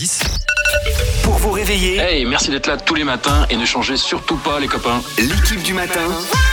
10. Pour vous réveiller, Hey, merci d'être là tous les matins et ne changez surtout pas les copains. l'équipe du matin,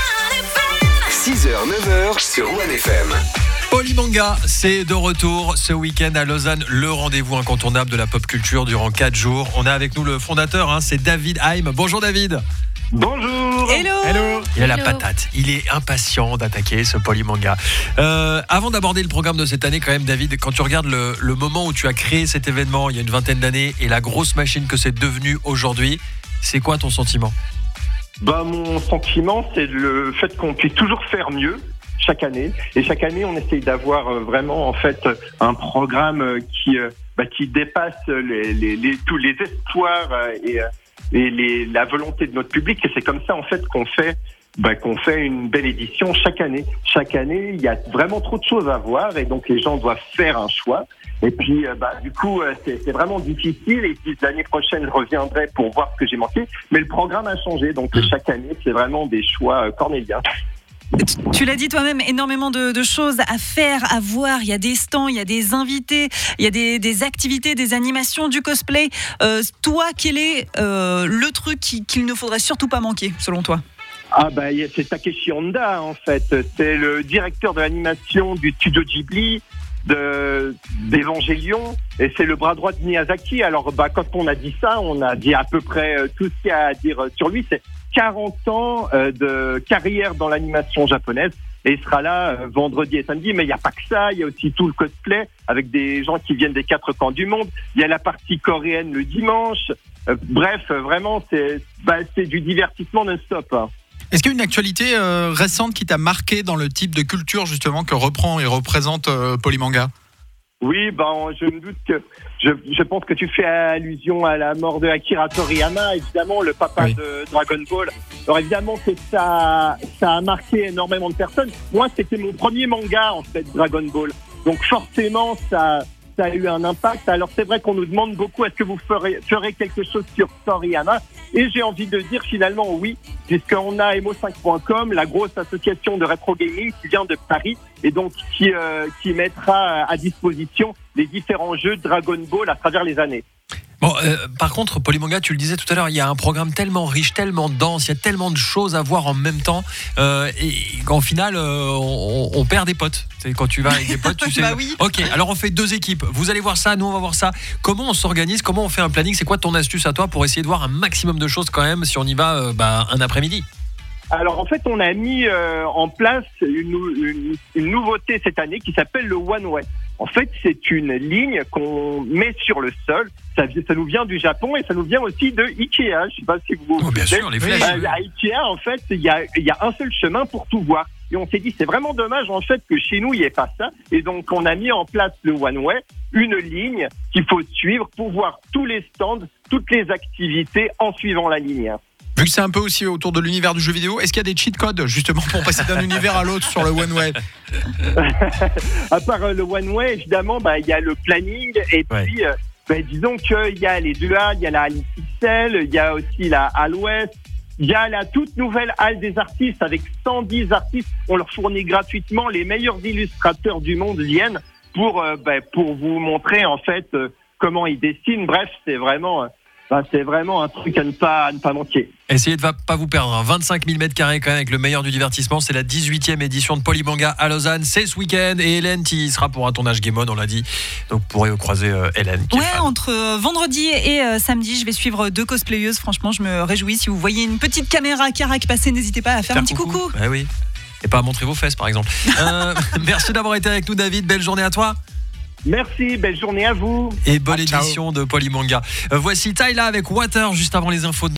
6h, 9h sur One FM. Polymanga, c'est de retour ce week-end à Lausanne, le rendez-vous incontournable de la pop culture durant 4 jours. On a avec nous le fondateur, c'est David Haim. Bonjour David. Bonjour. Hello. Il a la patate, il est impatient d'attaquer ce Polymanga. Avant d'aborder le programme de cette année quand même David, quand tu regardes le moment où tu as créé cet événement il y a une vingtaine d'années et la grosse machine que c'est devenu aujourd'hui, c'est quoi ton sentiment ? Mon sentiment, c'est le fait qu'on puisse toujours faire mieux chaque année. Et chaque année, on essaye d'avoir vraiment en fait un programme qui dépasse tous les espoirs et la volonté de notre public. Et c'est comme ça en fait qu'on fait une belle édition chaque année. Chaque année, il y a vraiment trop de choses à voir et donc les gens doivent faire un choix. Et puis, du coup, c'est vraiment difficile. Et puis, l'année prochaine, je reviendrai pour voir ce que j'ai manqué. Mais le programme a changé. Donc, chaque année, c'est vraiment des choix cornéliens. Tu l'as dit toi-même, énormément de choses à faire, à voir. Il y a des stands, il y a des invités, il y a des activités, des animations, du cosplay. Toi, quel est le truc qu'il ne faudrait surtout pas manquer, selon toi ? C'est Takeshi Honda, en fait. C'est le directeur de l'animation du studio Ghibli, d'Evangelion, et c'est le bras droit de Miyazaki. Alors, quand on a dit ça, on a dit à peu près tout ce qu'il y a à dire sur lui. C'est 40 ans de carrière dans l'animation japonaise, et il sera là vendredi et samedi. Mais il n'y a pas que ça, il y a aussi tout le cosplay avec des gens qui viennent des 4 coins du monde. Il y a la partie coréenne le dimanche. Vraiment, c'est du divertissement non-stop, hein. Est-ce qu'il y a une actualité récente qui t'a marqué dans le type de culture justement que reprend et représente Polymanga ? Oui, je me doute que je pense que tu fais allusion à la mort de Akira Toriyama, évidemment, le papa de Dragon Ball. Alors évidemment que ça a marqué énormément de personnes. Moi, c'était mon premier manga en fait, Dragon Ball. Donc forcément, ça a eu un impact. Alors c'est vrai qu'on nous demande beaucoup, est-ce que vous ferez quelque chose sur Toriyama ? Et j'ai envie de dire finalement oui, puisqu'on a emo5.com, la grosse association de rétro gaming qui vient de Paris et donc qui mettra à disposition les différents jeux Dragon Ball à travers les années. Par contre, Polymanga, tu le disais tout à l'heure, il y a un programme tellement riche, tellement dense, il y a tellement de choses à voir en même temps, et qu'en final, on perd des potes. C'est quand tu vas avec des potes, tu sais. Oui. Ok, alors on fait 2 équipes. Vous allez voir ça, nous on va voir ça. Comment on s'organise ? Comment on fait un planning ? C'est quoi ton astuce à toi pour essayer de voir un maximum de choses quand même si on y va un après-midi ? Alors en fait, on a mis en place une nouveauté cette année qui s'appelle le One Way. En fait, c'est une ligne qu'on met sur le sol. Ça nous vient du Japon et ça nous vient aussi de Ikea. Je sais pas si vous. Bien sûr, les flèches. À Ikea, en fait, il y a un seul chemin pour tout voir. Et on s'est dit, c'est vraiment dommage en fait que chez nous il n'y ait pas ça. Et donc on a mis en place le One Way, une ligne qu'il faut suivre pour voir tous les stands, toutes les activités en suivant la ligne. Vu que c'est un peu aussi autour de l'univers du jeu vidéo, est-ce qu'il y a des cheat codes justement pour passer d'un univers à l'autre sur le One Way ? À part le One Way, évidemment, il y a le planning et puis disons qu'il y a les 2 halles, il y a la halle XXL, il y a aussi la halle Ouest, il y a la toute nouvelle halle des artistes avec 110 artistes. On leur fournit gratuitement les meilleurs illustrateurs du monde viennent pour vous montrer en fait comment ils dessinent. Bref, c'est vraiment un truc à ne pas manquer. Essayez de ne pas vous perdre. 25 000 m² quand même avec le meilleur du divertissement. C'est la 18e édition de Polymanga à Lausanne. C'est ce week-end. Et Hélène qui sera pour un tournage Game On, on l'a dit. Donc vous pourrez croiser Hélène. Entre vendredi et samedi, je vais suivre 2 cosplayeuses. Franchement, je me réjouis. Si vous voyez une petite caméra Carac passer, n'hésitez pas à faire un petit coucou. Oui. Et pas à montrer vos fesses par exemple. Merci d'avoir été avec nous David. Belle journée à toi. Merci, belle journée à vous. Et bonne édition de Polymanga. Voici Tyla avec Water juste avant les infos de